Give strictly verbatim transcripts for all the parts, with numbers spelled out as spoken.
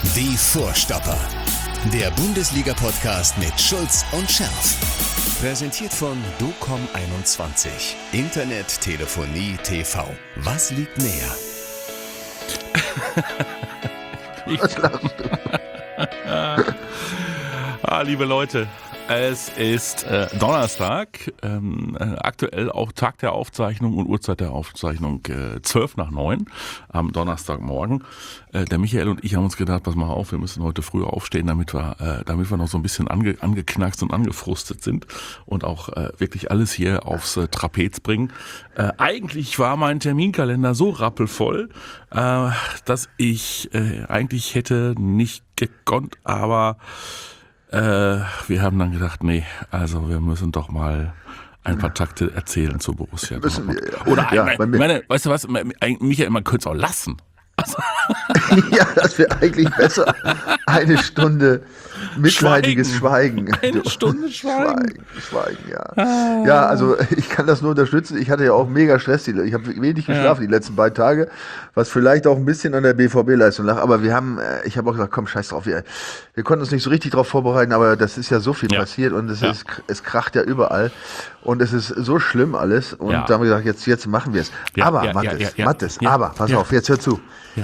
Die Vorstopper. Der Bundesliga-Podcast mit Schulz und Scherf. Präsentiert von docom einundzwanzig. Internet, Telefonie, T V. Was liegt näher? Was lachst du? Ah, liebe Leute, es ist äh, Donnerstag, ähm, äh, aktuell auch Tag der Aufzeichnung und Uhrzeit der Aufzeichnung äh, zwölf nach neun am Donnerstagmorgen. Äh, der Michael und ich haben uns gedacht, pass mal auf, wir müssen heute früher aufstehen, damit wir, äh, damit wir noch so ein bisschen ange, angeknackst und angefrustet sind und auch äh, wirklich alles hier aufs äh, Trapez bringen. Äh, eigentlich war mein Terminkalender so rappelvoll, äh, dass ich äh, eigentlich hätte nicht gekonnt, aber Äh, wir haben dann gedacht, nee, also wir müssen doch mal ein paar Takte erzählen zu Borussia Dortmund. Wir, ja. Oder ja, meine, meine, weißt du was, Michael, man könnte es auch lassen. Also. Ja, das wäre eigentlich besser. Eine Stunde mitleidiges Schweigen. Schweigen. Eine Stunde Schweigen. Schweigen, Schweigen, ja. Ah. Ja, also ich kann das nur unterstützen. Ich hatte ja auch mega Stress. Ich habe wenig geschlafen ja. die letzten beiden Tage, was vielleicht auch ein bisschen an der B V B-Leistung lag. Aber wir haben, ich habe auch gesagt, komm, scheiß drauf. Wir, wir konnten uns nicht so richtig drauf vorbereiten, aber das ist ja so viel ja. passiert und es, ja. ist, es kracht ja überall. Und es ist so schlimm alles. Und ja. da haben wir gesagt, jetzt, jetzt machen wir es. Ja, aber, ja, Mattes, ja, ja, Mattes, ja, aber, pass ja. auf, jetzt hör zu. Ja.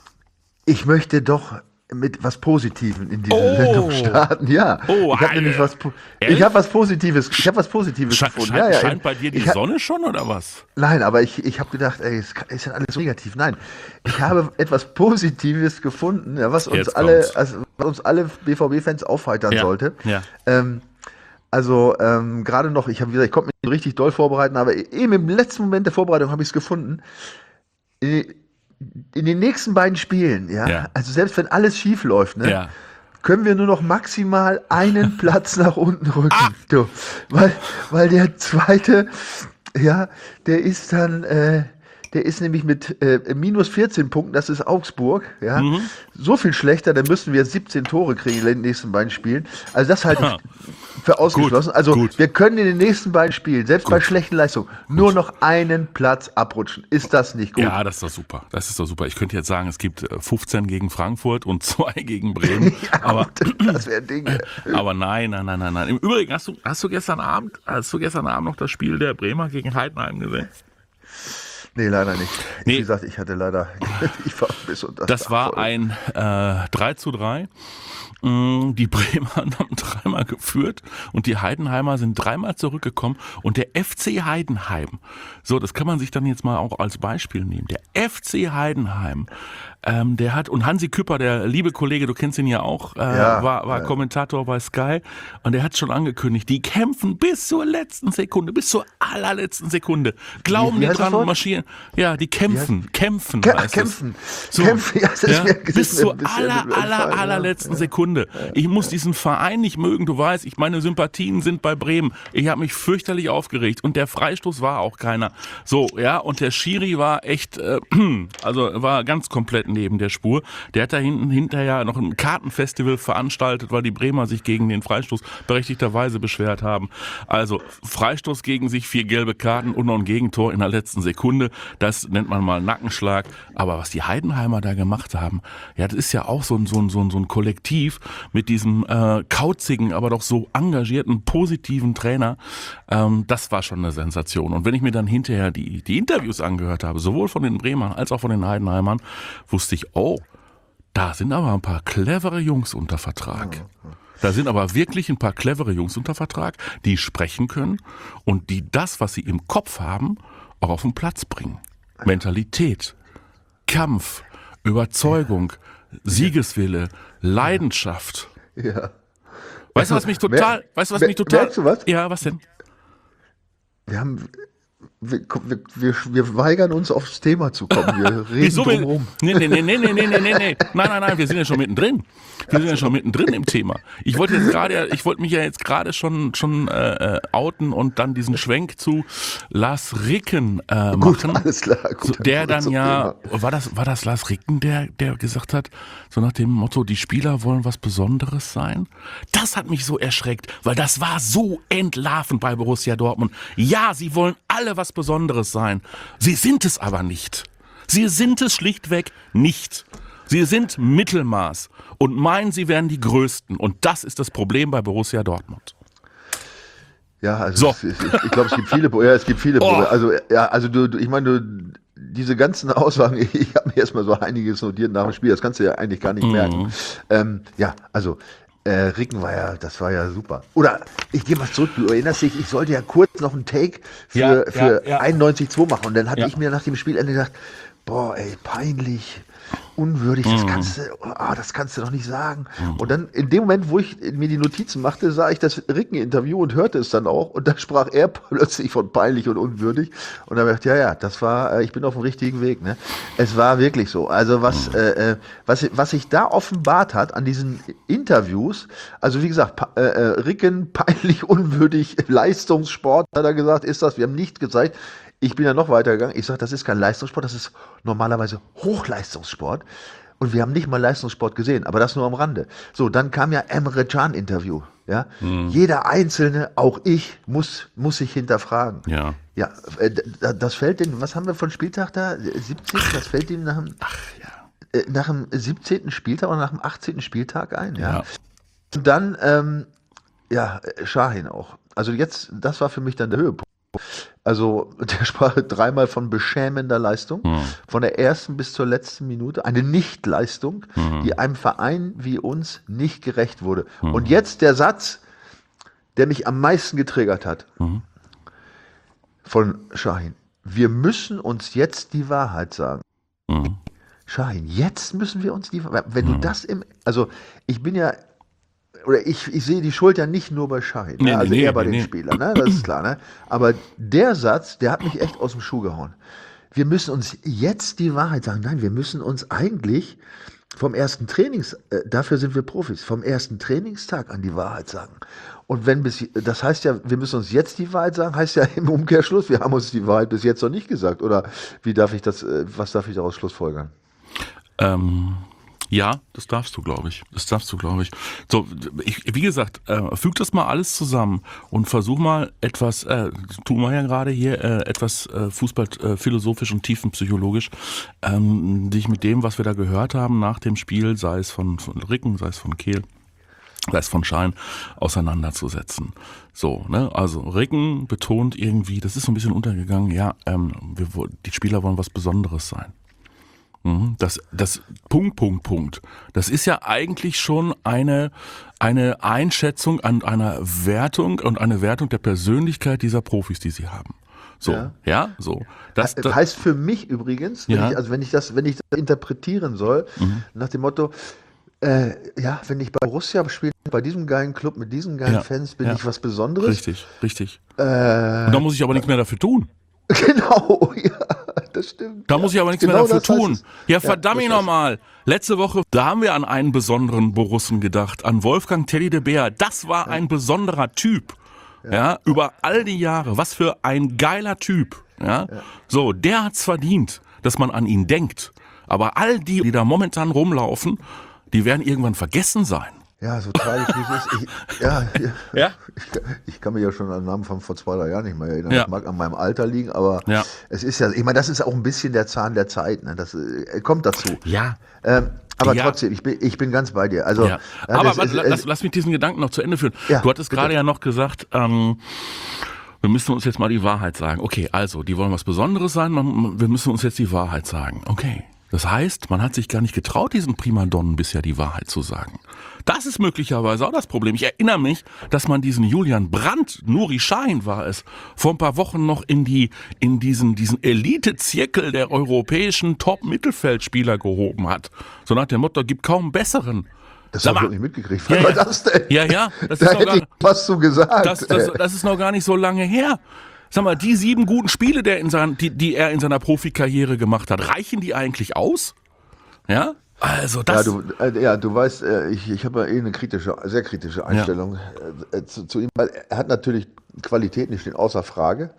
Ich möchte doch mit was Positivem in diese Oh. Sendung starten. Ja, Oh, ich habe nämlich was, ehrlich? ich habe was Positives, ich habe was Positives Sche gefunden. Scheint, ja, ja, scheint bei dir die ich, Sonne schon oder was? Nein, aber ich, ich habe gedacht, ey, es ist ja alles negativ. Nein, ich habe etwas Positives gefunden, ja, was uns Jetzt alle, kommt's. also, was uns alle B V B-Fans aufheitern Ja. sollte. Ja. Ähm, also ähm, gerade noch, ich habe gesagt, ich konnte mich richtig doll vorbereiten, aber eben im letzten Moment der Vorbereitung habe ich es gefunden. In, in den nächsten beiden Spielen, ja, Ja. also selbst wenn alles schief läuft, ne, Ja. können wir nur noch maximal einen Platz nach unten rücken. Ah! Du, weil, weil der zweite, ja, der ist dann, äh, der ist nämlich mit äh, minus vierzehn Punkten, das ist Augsburg, ja, Mhm. so viel schlechter, dann müssen wir siebzehn Tore kriegen in den nächsten beiden Spielen. Also das halte ich für ausgeschlossen. Gut, also gut. wir können in den nächsten beiden Spielen, selbst bei schlechten Leistungen, nur noch einen Platz abrutschen. Ist das nicht gut? Ja, das ist doch super. Das ist doch super. Ich könnte jetzt sagen, es gibt äh, fünfzehn gegen Frankfurt und zwei gegen Bremen. Ja, aber, das wäre Dinge. aber nein, nein, nein, nein, nein. Im Übrigen, hast du, hast du gestern Abend, hast du gestern Abend noch das Spiel der Bremer gegen Heidenheim gesehen? Nee, leider nicht. Nee. Wie gesagt, ich hatte leider, ich war bis und das. Das war voll. ein äh, drei zu drei. Mm, Die Bremer haben dreimal geführt und die Heidenheimer sind dreimal zurückgekommen und der F C Heidenheim, so, das kann man sich dann jetzt mal auch als Beispiel nehmen. Der F C Heidenheim, ähm, der hat, und Hansi Küpper, der liebe Kollege, du kennst ihn ja auch, äh, Ja, war, war ja. Kommentator bei Sky und der hat schon angekündigt, die kämpfen bis zur letzten Sekunde, bis zur allerletzten Sekunde. Glauben Wie- wie wir heißt das dran Wort? und marschieren. Ja, die kämpfen, kämpfen. Kä- heißt es. kämpfen. So, Kämpfen, ja, das ist ja, mir- das bis ist mir zur ein bisschen aller, entfallen, aller, ja. allerletzten Sekunde. Ich muss diesen Verein nicht mögen, du weißt, ich meine Sympathien sind bei Bremen. Ich habe mich fürchterlich aufgeregt und der Freistoß war auch keiner. So, ja, und der Schiri war echt, äh, also war ganz komplett neben der Spur. Der hat da hinten hinterher noch ein Kartenfestival veranstaltet, weil die Bremer sich gegen den Freistoß berechtigterweise beschwert haben. Also Freistoß gegen sich, vier gelbe Karten und noch ein Gegentor in der letzten Sekunde. Das nennt man mal Nackenschlag. Aber was die Heidenheimer da gemacht haben, ja, das ist ja auch so ein, so ein, so ein, so ein Kollektiv mit diesem äh, kauzigen, aber doch so engagierten, positiven Trainer. Ähm, das war schon eine Sensation. Und wenn ich mir dann hinterher die, die Interviews angehört habe, sowohl von den Bremern als auch von den Heidenheimern, wusste ich, oh, da sind aber ein paar clevere Jungs unter Vertrag. Da sind aber wirklich ein paar clevere Jungs unter Vertrag, die sprechen können und die das, was sie im Kopf haben, auch auf den Platz bringen. Mentalität, Kampf, Überzeugung, Siegeswille, Leidenschaft. Ja. Weißt du, was mich total, Mer- weißt du, was mer- mich total, merkst du was? ja, was denn? Wir haben, wir, wir, wir, wir weigern uns aufs Thema zu kommen. Wir reden Wieso drum will, rum. nee, nee, nee, nee, nee, nee, nee, nee, nee. Nein, nein, nein, wir sind ja schon mittendrin. Wir sind ja schon mittendrin im Thema. Ich wollte jetzt gerade, ich wollte mich ja jetzt gerade schon, schon äh, outen und dann diesen Schwenk zu Lars Ricken äh, Gut, machen. alles klar. Gut, So, dann der kommen wir dann zum ja, Thema. war das, war das Lars Ricken, der, der gesagt hat, so nach dem Motto, die Spieler wollen was Besonderes sein? Das hat mich so erschreckt, weil das war so entlarvend bei Borussia Dortmund. Ja, sie wollen alle was Besonderes sein. Sie sind es aber nicht. Sie sind es schlichtweg nicht. Sie sind Mittelmaß und meinen, sie wären die Größten. Und das ist das Problem bei Borussia Dortmund. Ja, also so. es, ich, ich glaube, es gibt viele, ja, es gibt viele. Oh. Also ja, also du, du ich meine, du, diese ganzen Aussagen, ich habe mir erstmal so einiges notiert nach dem Spiel. Das kannst du ja eigentlich gar nicht Mhm. merken. Ähm, ja, also. Äh, Ricken war ja, das war ja super. Oder ich gehe mal zurück, du erinnerst dich, ich sollte ja kurz noch einen Take für, Ja, für ja, ja. einundneunzig Komma zwei machen. Und dann hatte Ja. ich mir nach dem Spielende gedacht, boah, ey, peinlich, unwürdig, das kannst du, ah, das kannst du doch nicht sagen. Und dann in dem Moment, wo ich mir die Notizen machte, sah ich das Ricken-Interview und hörte es dann auch. Und da sprach er plötzlich von peinlich und unwürdig. Und da dachte ich, ja, ja, das war, äh, ich bin auf dem richtigen Weg. Ne? Es war wirklich so. Also was, äh, was, was sich da offenbart hat an diesen Interviews, also wie gesagt, pa- äh, Ricken, peinlich, unwürdig, Leistungssport, hat er gesagt, ist das. Wir haben nicht gezeigt. Ich bin ja noch weitergegangen. Ich sage, das ist kein Leistungssport, das ist normalerweise Hochleistungssport. Und wir haben nicht mal Leistungssport gesehen, aber das nur am Rande. So, dann kam ja Emre Can Interview. Ja? Mhm. Jeder Einzelne, auch ich, muss, muss sich hinterfragen. Ja. Ja, äh, d- das fällt den, was haben wir von Spieltag da? siebzehn, das fällt ihm nach dem, Ach ja. äh, nach dem siebzehnten Spieltag oder nach dem achtzehnten Spieltag ein. Ja. Ja. Und dann, ähm, ja, Şahin auch. Also jetzt, das war für mich dann der Höhepunkt. Also der sprach dreimal von beschämender Leistung, Mhm. von der ersten bis zur letzten Minute. Eine Nichtleistung, Mhm. die einem Verein wie uns nicht gerecht wurde. Und jetzt der Satz, der mich am meisten getriggert hat, Mhm. von Şahin. Wir müssen uns jetzt die Wahrheit sagen. Mhm. Şahin, jetzt müssen wir uns die Wahrheit. Wenn du das im, also ich bin ja, oder ich, ich sehe die Schuld ja nicht nur bei Şahin, Nee, ne? also nee, eher bei nee, den nee. Spielern, ne? Das ist klar, ne? Aber der Satz, der hat mich echt aus dem Schuh gehauen. Wir müssen uns jetzt die Wahrheit sagen. Nein, wir müssen uns eigentlich vom ersten Trainings, äh, dafür sind wir Profis, vom ersten Trainingstag an die Wahrheit sagen. Und wenn bis, das heißt ja, wir müssen uns jetzt die Wahrheit sagen, heißt ja im Umkehrschluss, wir haben uns die Wahrheit bis jetzt noch nicht gesagt. Oder wie darf ich das, äh, was darf ich daraus schlussfolgern? Ähm, ja, das darfst du, glaube ich. Das darfst du, glaube ich. So, ich, wie gesagt, äh, füg das mal alles zusammen und versuch mal etwas, äh, tun wir ja gerade hier, äh, etwas äh, fußballphilosophisch und tiefenpsychologisch, ähm, dich mit dem, was wir da gehört haben nach dem Spiel, sei es von, von Ricken, sei es von Kehl, sei es von Schein, auseinanderzusetzen. So, ne, also Ricken betont irgendwie, das ist so ein bisschen untergegangen, ja, ähm, wir, die Spieler wollen was Besonderes sein. Das, das Punkt, Punkt, Punkt. Das ist ja eigentlich schon eine, eine Einschätzung an einer Wertung und eine Wertung der Persönlichkeit dieser Profis, die sie haben. So, ja, Ja. so. Das, Das das, heißt für mich übrigens, wenn Ja. ich, also wenn ich das, wenn ich das interpretieren soll, nach dem Motto, äh, ja, wenn ich bei Borussia spiele, bei diesem geilen Club mit diesen geilen Ja. Fans, bin Ja. ich was Besonderes. richtig, richtig. Äh, Und da muss ich aber nichts mehr dafür tun. genau, ja, das stimmt. Da ja. muss ich aber nichts Genau mehr dafür das heißt tun. es. Ja, verdammt das heißt- nochmal. Letzte Woche, da haben wir an einen besonderen Borussen gedacht, an Wolfgang Teddy de Beer. Das war ein besonderer Typ. Ja. über all die Jahre. Was für ein geiler Typ. Ja. So, der hat's verdient, dass man an ihn denkt. Aber all die, die da momentan rumlaufen, die werden irgendwann vergessen sein. Ja, so tragisch wie es ist. Ich, ja, ja. Ja. Ich, ich kann mich ja schon an den Namen von vor zwei, drei Jahren nicht mehr erinnern. Ja. Das mag an meinem Alter liegen, aber Ja. es ist ja, ich meine, das ist auch ein bisschen der Zahn der Zeit. Ne? Das äh, kommt dazu. Ja. Ähm, aber Ja. trotzdem, ich bin, ich bin ganz bei dir. Also, Ja. ja, Aber das- warte, es- lass, es- lass mich diesen Gedanken noch zu Ende führen. Ja, du hattest bitte. gerade ja noch gesagt, ähm, wir müssen uns jetzt mal die Wahrheit sagen. Okay, also, die wollen was Besonderes sein, man, wir müssen uns jetzt die Wahrheit sagen. Okay. Das heißt, man hat sich gar nicht getraut, diesen Primadonnen bisher die Wahrheit zu sagen. Das ist möglicherweise auch das Problem. Ich erinnere mich, dass man diesen Julian Brandt, Nuri Sahin war es, vor ein paar Wochen noch in die in diesen diesen Elite-Zirkel der europäischen Top-Mittelfeldspieler gehoben hat. So nach dem Motto, gibt kaum besseren. Das Sag habe ich mal. nicht mitgekriegt. Ja, Was war ja. das denn? Ja, ja, das da ist noch hätte gar- ich was zu gesagt. Das, das, das ist noch gar nicht so lange her. Sag mal, die sieben guten Spiele, der in sein, die, die er in seiner Profikarriere gemacht hat, reichen die eigentlich aus? Ja? Also ja, das... du, äh, ja, du weißt, äh, ich, ich habe ja eh eine kritische, sehr kritische Einstellung äh, zu, zu ihm, weil er hat natürlich Qualitäten, die stehen außer Frage,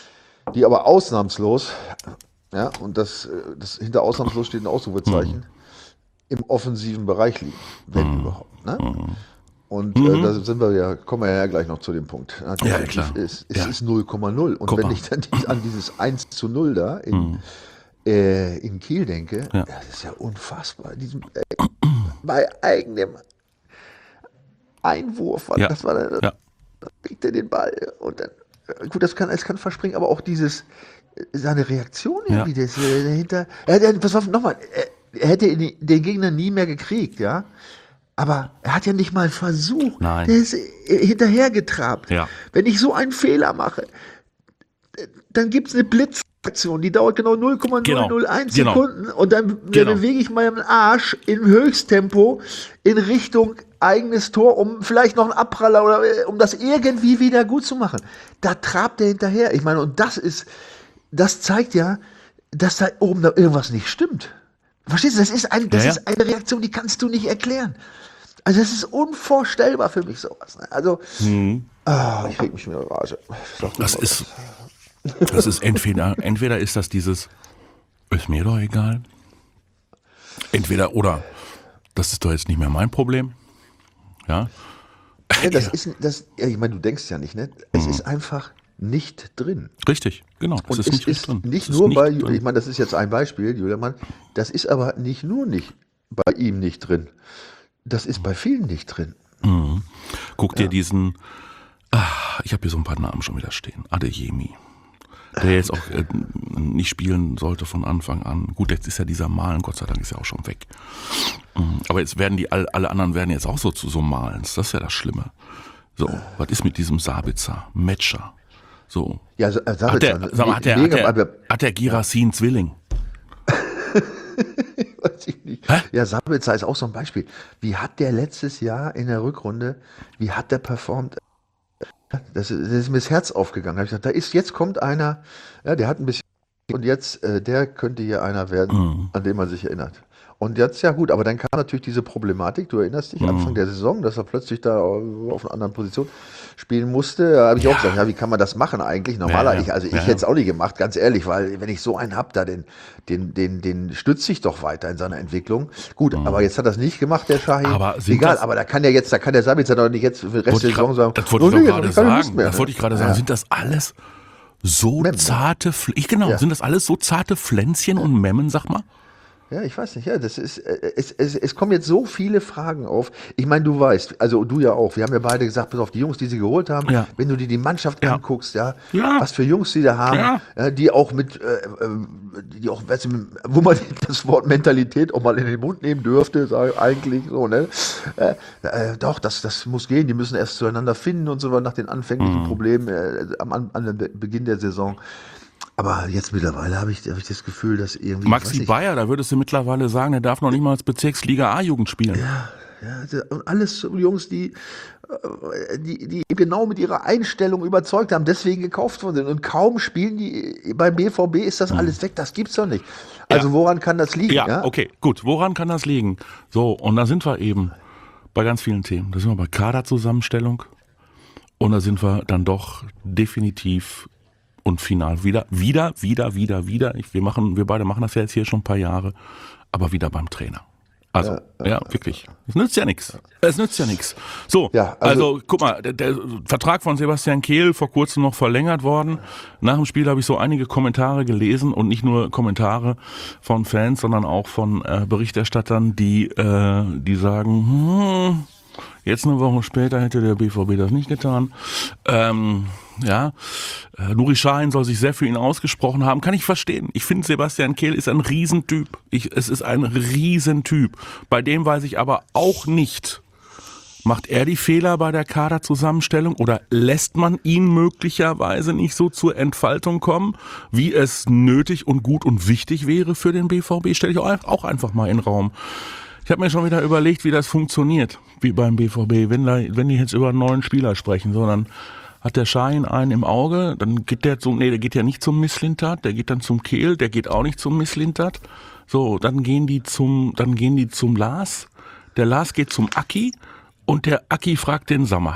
die aber ausnahmslos, ja, und das, äh, das hinter ausnahmslos steht ein Ausrufezeichen, Mhm. im offensiven Bereich liegen, wenn überhaupt. Ne? Und äh, da sind wir ja, kommen wir ja gleich noch zu dem Punkt. Ja, Ja, definitiv klar. ist, es Ja. ist null Komma null. Und Guck wenn mal. ich dann dies, an dieses eins zu null da in, äh, in Kiel denke, Ja. das ist ja unfassbar. Diesem, äh, bei eigenem Einwurf, Ja. das war dann, Ja. dann legt er den Ball und dann, äh, gut, das kann, es kann verspringen, aber auch dieses, äh, seine Reaktion Ja. irgendwie, das, äh, dahinter, er, er, pass auf, nochmal, er, er hätte den, den Gegner nie mehr gekriegt, ja, aber er hat ja nicht mal versucht, Nein. der ist äh, hinterhergetrabt. Ja. Wenn ich so einen Fehler mache, äh, dann gibt es eine Blitzaktion, die dauert genau null Komma null null eins Genau. Sekunden und dann, dann Genau. bewege ich meinen Arsch im Höchsttempo in Richtung eigenes Tor, um vielleicht noch einen Abpraller oder äh, um das irgendwie wieder gut zu machen. Da trabt er hinterher. Ich meine, und das ist, das zeigt ja, dass da oben da irgendwas nicht stimmt. Verstehst du? Das ist, ein, das Ja, ja. ist eine Reaktion, die kannst du nicht erklären. Also das ist unvorstellbar für mich sowas. Ne? Also, ah, ich reg mich wieder in Rage. Sag du Das mal ist, das ist entweder, entweder ist das dieses, ist mir doch egal. Entweder, oder, das ist doch jetzt nicht mehr mein Problem. Ja. was. Ja, das ist, das, ja, ich meine, du denkst ja nicht, ne? Es ist einfach nicht drin. Richtig, genau. Es Und ist es nicht ist drin. nicht Es ist nur nicht bei, drin. ich meine, das ist jetzt ein Beispiel, Julian, das ist aber nicht nur nicht bei ihm nicht drin. Das ist bei vielen nicht drin. Guck dir diesen, ah, ich habe hier so ein paar Namen schon wieder stehen. Adeyemi, der jetzt auch äh, nicht spielen sollte von Anfang an. Gut, jetzt ist ja dieser Malen, Gott sei Dank ist er auch schon weg. Mm, Aber jetzt werden die, all- alle anderen werden jetzt auch so zu so Malens. Das ist ja das Schlimme. So, was ist mit diesem Sabitzer, Metscher? So. Ja, so- äh, Hat der, sag mal, hat der, hat mega, der, aber- hat der Girassin Zwilling? Weiß ich nicht. Hä? Ja, Sabitzer ist auch so ein Beispiel. Wie hat der letztes Jahr in der Rückrunde, wie hat der performt? Das ist, das ist mir das Herz aufgegangen. Da hab ich gesagt, da ist, jetzt kommt einer, ja, der hat ein bisschen, und jetzt, äh, der könnte hier einer werden, Mhm. an den man sich erinnert. Und jetzt, ja gut, aber dann kam natürlich diese Problematik, du erinnerst dich, Mhm. Anfang der Saison, dass er plötzlich da auf einer anderen Position spielen musste. Da habe ich auch gesagt, ja, wie kann man das machen eigentlich? Normaler, Ja, ja. ich, also ich Ja, hätte es ja. auch nicht gemacht, ganz ehrlich, weil wenn ich so einen hab, da den, den, den, den stütze ich doch weiter in seiner Entwicklung. Gut, aber jetzt hat er es nicht gemacht, der Shahin. Mhm. Aber sind Egal, das- aber da kann ja jetzt, da kann der Sabitzer doch nicht jetzt für den Rest Wollte der ich Saison grad- sagen, das wollte oh, ich nee, doch jetzt gerade hab ich keine Lust sagen. mehr, Das ne? wollte ich gerade sagen. Ja. Sind das alles so Memmen. zarte, Pfl- ich, genau, Ja. sind das alles so zarte Pflänzchen und Memmen, sag mal? Ja, ich weiß nicht, ja, das ist, äh, es, es, es kommen jetzt so viele Fragen auf. Ich meine, du weißt, also du ja auch, wir haben ja beide gesagt, pass auf, die Jungs, die sie geholt haben, Ja. wenn du dir die Mannschaft Ja. anguckst, ja, Ja. was für Jungs sie da haben, Ja. ja, die auch mit, äh, äh, die auch, weißt du, wo man das Wort Mentalität auch mal in den Mund nehmen dürfte, sag, eigentlich so, ne? Äh, äh, doch, das, das muss gehen, die müssen erst zueinander finden und so weiter nach den anfänglichen Mhm. Problemen äh, am, am, am Beginn der Saison. Aber jetzt mittlerweile habe ich, hab ich das Gefühl, dass irgendwie. Maxi weiß ich, Bayer, da würdest du mittlerweile sagen, der darf noch nicht mal als Bezirksliga A-Jugend spielen. Ja, und alles so Jungs, die, äh, die, die genau mit ihrer Einstellung überzeugt haben, deswegen gekauft worden sind. Und kaum spielen die beim B V B, ist das alles weg. Das gibt's doch nicht. Also Ja. woran kann das liegen? Ja, okay, gut. Woran kann das liegen? So, und da sind wir eben bei ganz vielen Themen. Da sind wir bei Kaderzusammenstellung und da sind wir dann doch definitiv und final wieder, wieder, wieder, wieder, wieder. Ich, wir machen, wir beide machen das ja jetzt hier schon ein paar Jahre, aber wieder beim Trainer. Also, ja, wirklich. Es nützt ja nichts. Es nützt ja nichts. So, Ja, also, also- guck mal, der, der Vertrag von Sebastian Kehl vor kurzem noch verlängert worden. Nach dem Spiel habe ich so einige Kommentare gelesen und nicht nur Kommentare von Fans, sondern auch von äh, Berichterstattern, die, äh, die sagen, hm, jetzt eine Woche später hätte der B V B das nicht getan. Ähm, ja, äh, Nuri Sahin soll sich sehr für ihn ausgesprochen haben. Kann ich verstehen. Ich finde, Sebastian Kehl ist ein Riesentyp. Ich, es ist ein Riesentyp. Bei dem weiß ich aber auch nicht, macht er die Fehler bei der Kaderzusammenstellung oder lässt man ihn möglicherweise nicht so zur Entfaltung kommen, wie es nötig und gut und wichtig wäre für den B V B? Stelle ich auch auch einfach mal in den Raum. Ich habe mir schon wieder überlegt, wie das funktioniert, wie beim B V B, wenn, da, wenn die jetzt über einen neuen Spieler sprechen, sondern hat der Schein einen im Auge, dann geht der zum, nee, der geht ja nicht zum Misslintat, der geht dann zum Kehl, der geht auch nicht zum Misslintat. So, dann gehen die zum, dann gehen die zum Lars, der Lars geht zum Aki und der Aki fragt den Sammer.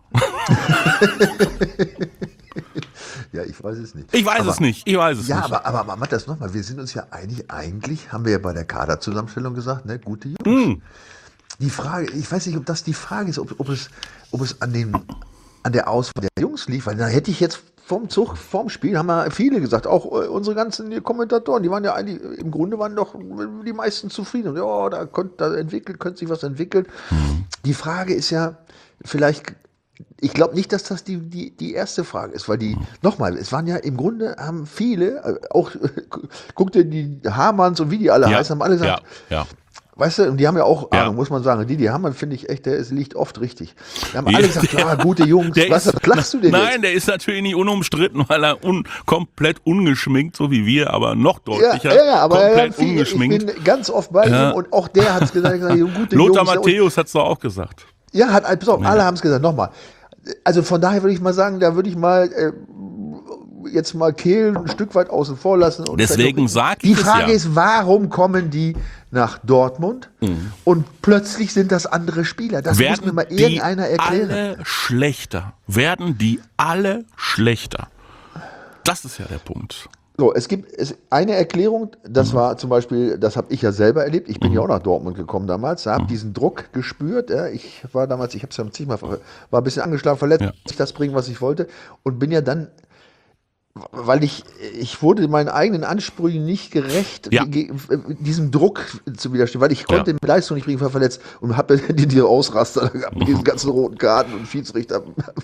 Ja, ich weiß es nicht. Ich weiß aber, es nicht, ich weiß es Ja, nicht. aber, aber, aber mach das nochmal. Wir sind uns ja einig, eigentlich haben wir ja bei der Kaderzusammenstellung gesagt, ne, gute Jungs. Mm. Die Frage, ich weiß nicht, ob das die Frage ist, ob, ob es, ob es an den, an der Auswahl der Jungs lief, weil da hätte ich jetzt vom Zug, vom Spiel, haben ja viele gesagt, auch äh, unsere ganzen Kommentatoren, die waren ja eigentlich, im Grunde waren doch die meisten zufrieden. Und, ja, da könnte da entwickelt, könnte sich was entwickeln. Mhm. Die Frage ist ja, vielleicht, ich glaube nicht, dass das die, die, die erste Frage ist, weil die, mhm. nochmal, es waren ja im Grunde, haben viele, auch, guck dir die Hamanns und wie die alle ja. heißen, haben alle gesagt, ja. ja. Weißt du, und die haben ja auch ja. Ahnung, muss man sagen. Die, die Hamann, finde ich echt, der ist, liegt oft richtig. Die haben alle gesagt, ja, gute Jungs. Der Was ist, lachst du denn Nein, jetzt? der ist natürlich nicht unumstritten, weil er un, komplett ungeschminkt, so wie wir, aber noch deutlicher. Ja, ja, aber komplett viel, ungeschminkt. Ich bin ganz oft bei ja. ihm und auch der hat es gesagt, gute Lothar Jungs. Matthäus hat es doch auch gesagt. Ja, hat, pass auf, ja. alle haben es gesagt. Nochmal. Also von daher würde ich mal sagen, da würde ich mal äh, jetzt mal Kehl ein Stück weit außen vor lassen. Und deswegen sage ich Die Frage es ja. ist, warum kommen die nach Dortmund mhm. und plötzlich sind das andere Spieler? Das werden muss mir mal irgendeiner erklären. Alle schlechter. Werden die alle schlechter? Das ist ja der Punkt. So, es gibt es, eine Erklärung, das mhm. war zum Beispiel, das habe ich ja selber erlebt, ich bin mhm. ja auch nach Dortmund gekommen damals, habe mhm. diesen Druck gespürt, ja, ich war damals, ich habe es ja zigmal, war ein bisschen angeschlagen, verletzt, ja. ich das bringen, was ich wollte und bin ja dann, weil ich, ich wurde meinen eigenen Ansprüchen nicht gerecht, ja. diesem Druck zu widerstehen, weil ich konnte ja. die Leistung nicht bringen, ich war verletzt und habe die, die Ausraster gehabt, mit diesen ganzen roten Karten und Schiedsrichter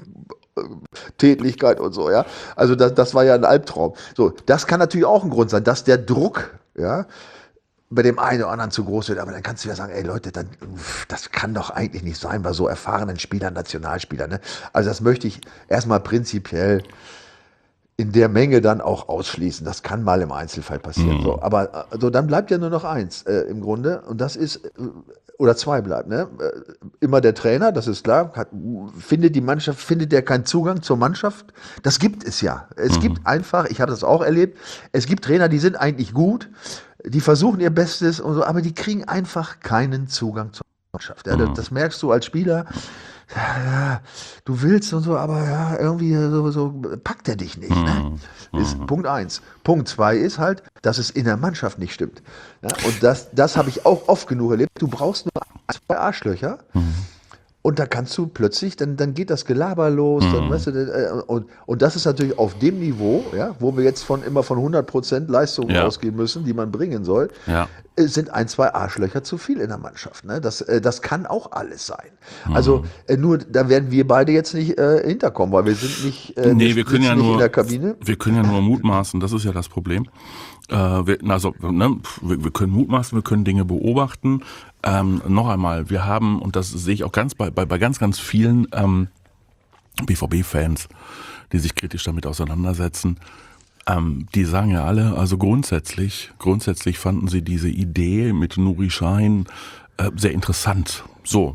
Tätlichkeit und so, ja. Also das, das war ja ein Albtraum. So, das kann natürlich auch ein Grund sein, dass der Druck, ja, bei dem einen oder anderen zu groß wird, aber dann kannst du ja sagen, ey Leute, dann, das kann doch eigentlich nicht sein bei so erfahrenen Spielern, Nationalspielern, ne? Also das möchte ich erstmal prinzipiell in der Menge dann auch ausschließen. Das kann mal im Einzelfall passieren. Mhm. So, aber also dann bleibt ja nur noch eins äh, im Grunde und das ist, äh, oder zwei bleibt, ne? Äh, immer der Trainer, das ist klar, hat, findet die Mannschaft, findet der keinen Zugang zur Mannschaft? Das gibt es ja. Es mhm. gibt einfach, ich habe das auch erlebt, es gibt Trainer, die sind eigentlich gut, die versuchen ihr Bestes und so, aber die kriegen einfach keinen Zugang zur Mannschaft. Ja? Mhm. Das, das merkst du als Spieler. Ja, du willst und so, aber ja, irgendwie so, so packt er dich nicht. Ne? Ist mhm. Punkt eins. Punkt zwei ist halt, dass es in der Mannschaft nicht stimmt. Ja, und das, das habe ich auch oft genug erlebt. Du brauchst nur zwei Arschlöcher mhm. und da kannst du plötzlich, dann, dann geht das Gelaber los. Mhm. Dann, weißt du, und, und das ist natürlich auf dem Niveau, ja, wo wir jetzt von immer von hundert Prozent Leistung ja. ausgehen müssen, die man bringen soll. Ja. Sind ein, zwei Arschlöcher zu viel in der Mannschaft. Ne? Das, äh, das kann auch alles sein. Mhm. Also äh, nur, da werden wir beide jetzt nicht äh, hinterkommen, weil wir sind nicht, äh, nee, nicht, wir können ja nicht nur, in der Kabine. Wir können ja nur mutmaßen, das ist ja das Problem. Äh, wir, also, ne, wir, wir können mutmaßen, wir können Dinge beobachten. Ähm, noch einmal, wir haben, und das sehe ich auch ganz bei, bei, bei ganz, ganz vielen ähm, B V B-Fans, die sich kritisch damit auseinandersetzen, Ähm, die sagen ja alle, also grundsätzlich, grundsätzlich fanden sie diese Idee mit Nuri Sahin äh, sehr interessant. So.